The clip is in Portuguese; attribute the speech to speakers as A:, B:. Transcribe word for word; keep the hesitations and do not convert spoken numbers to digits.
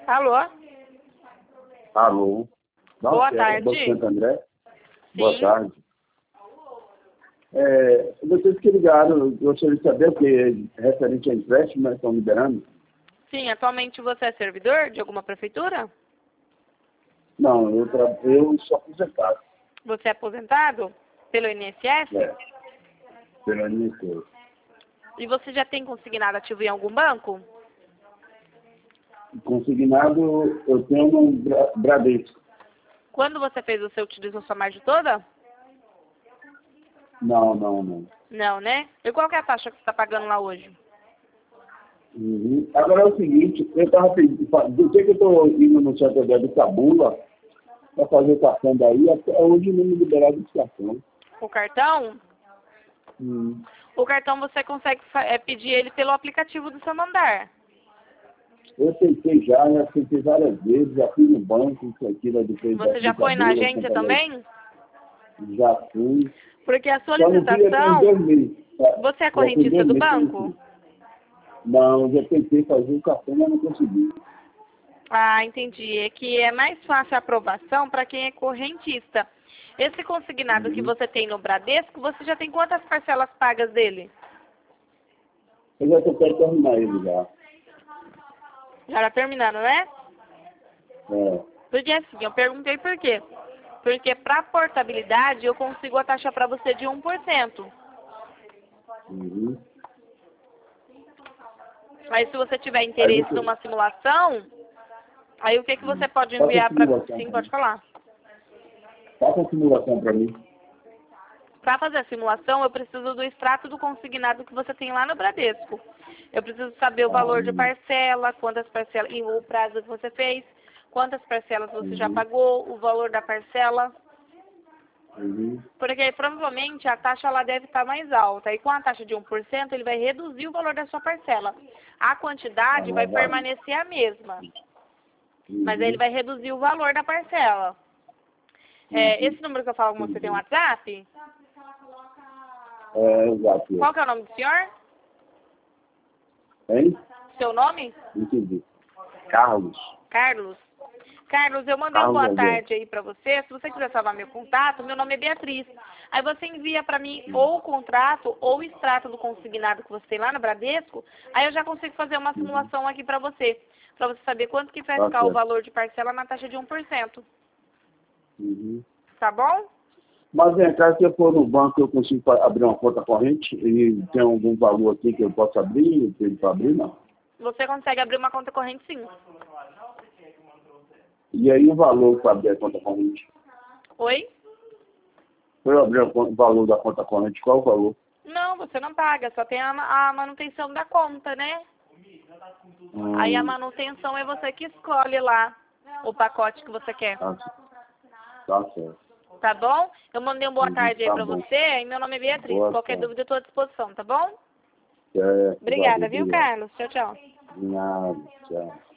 A: Alô?
B: Alô?
A: Boa
B: Nossa,
A: tarde.
B: Banco Santo André?
A: Sim.
B: Boa tarde. É, vocês que ligaram, eu gostaria de saber o que é referente a empréstimo, né, estão liberando?
A: Sim, atualmente você é servidor de alguma prefeitura?
B: Não, eu, tra... eu sou aposentado.
A: Você é aposentado pelo I N S S?
B: É, pelo I N S S.
A: E você já tem consignado ativo em algum banco?
B: Consignado, eu tenho no Bra- Bradesco.
A: Quando você fez, você utilizou sua margem toda?
B: Não, não, não.
A: Não, né? E qual que é a taxa que você está pagando lá hoje?
B: Uhum. Agora é o seguinte, eu estava pedindo, do que que eu estou indo no Santo André do Cabula para fazer o cartão daí, até hoje não me liberaram esse cartão.
A: O cartão?
B: Hum.
A: O cartão você consegue fa- é, pedir ele pelo aplicativo do Santander.
B: Eu tentei já, já tentei várias vezes, já fui no banco, isso aqui, lá depois
A: Você já foi na agência também?
B: Já fui.
A: Porque a
B: Só não vi até
A: solicitação...
B: dois meses. tá?
A: Você é
B: Já tem
A: correntista
B: dois
A: do
B: meses que eu não
A: banco?
B: fiz. Não, já tentei fazer o cartão, mas não consegui.
A: Ah, entendi. É que é mais fácil a aprovação para quem é correntista. Esse consignado que
B: Uhum.
A: você tem no Bradesco, você já tem quantas parcelas pagas dele?
B: Eu já estou perto de terminar ele já.
A: Já está terminando, né?
B: É.
A: Porque assim, eu perguntei por quê. Porque para portabilidade eu consigo a taxa para você de um por cento.
B: Uhum.
A: Aí se você tiver
B: Aí
A: interesse
B: você...
A: numa simulação, aí o que, que você pode
B: Faça a
A: enviar para...
B: simulação
A: Sim,
B: para
A: pode
B: mim.
A: falar.
B: Faça a simulação para mim.
A: Para fazer a simulação, eu preciso do extrato do consignado que você tem lá no Bradesco. Eu preciso saber o
B: Ah,
A: valor de
B: uhum.
A: parcela, quantas parcelas, e o prazo que você fez, quantas parcelas você já
B: Uhum.
A: pagou, o valor da parcela.
B: Uhum.
A: Porque aí, provavelmente a taxa lá deve estar mais alta. E com a taxa de um por cento, ele vai reduzir o valor da sua parcela. A quantidade
B: Ah,
A: vai
B: vai.
A: permanecer a mesma, mas aí ele
B: Uhum.
A: vai reduzir o valor da parcela. É,
B: Uhum.
A: esse número que eu falo com você tem um WhatsApp?
B: É, exato.
A: Qual que é o nome do senhor?
B: Hein?
A: Seu nome?
B: Entendi. Carlos.
A: Carlos. Carlos, eu mandei um
B: Carlos
A: boa
B: André.
A: tarde aí pra você. Se você quiser salvar meu contato, meu nome é Beatriz. Aí você envia pra mim ou o contrato ou o extrato do consignado que você tem lá no Bradesco. Aí eu já consigo fazer uma simulação aqui pra você. Pra você saber quanto que vai
B: Tá
A: ficar o
B: certo.
A: valor de parcela na taxa de um por cento.
B: Uhum.
A: Tá bom?
B: Mas vem cá, se eu for no banco, eu consigo fa- abrir uma conta corrente? E tem algum valor aqui que eu possa abrir? Tem para abrir, não?
A: Você consegue abrir uma conta corrente sim.
B: E aí o valor para abrir a conta corrente?
A: Oi?
B: Se eu abrir o con- valor da conta corrente, qual o valor?
A: Não, você não paga, só tem a, ma- a manutenção da conta, né?
B: Hum,
A: Aí a manutenção é você que escolhe lá o pacote que você quer.
B: tá, tá certo.
A: Tá bom? Eu mandei uma boa
B: Uhum,
A: tarde aí
B: tá
A: pra
B: bom.
A: você e meu nome é Beatriz.
B: Boa
A: Qualquer
B: tarde.
A: dúvida eu tô à disposição, tá bom?
B: Certo,
A: Obrigada,
B: valeu,
A: viu,
B: obrigado.
A: Carlos? Tchau, tchau.
B: De nada, tchau.